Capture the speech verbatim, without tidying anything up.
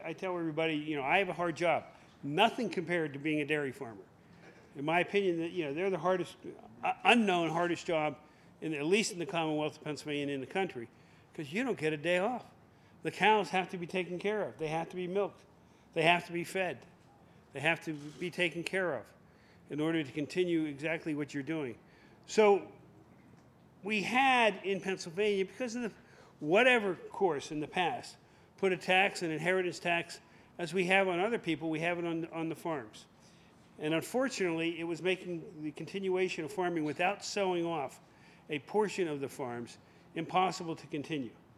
I tell everybody, you know, I have a hard job. Nothing compared to being a dairy farmer. In my opinion, that you know, they're the hardest, uh, unknown hardest job, in, at least in the Commonwealth of Pennsylvania and in the country, because you don't get a day off. The cows have to be taken care of. They have to be milked. They have to be fed. They have to be taken care of in order to continue exactly what you're doing. So we had in Pennsylvania, because of the whatever course in the past, put a tax, an inheritance tax, as we have on other people, we have it on, on the farms. And unfortunately, it was making the continuation of farming without selling off a portion of the farms impossible to continue.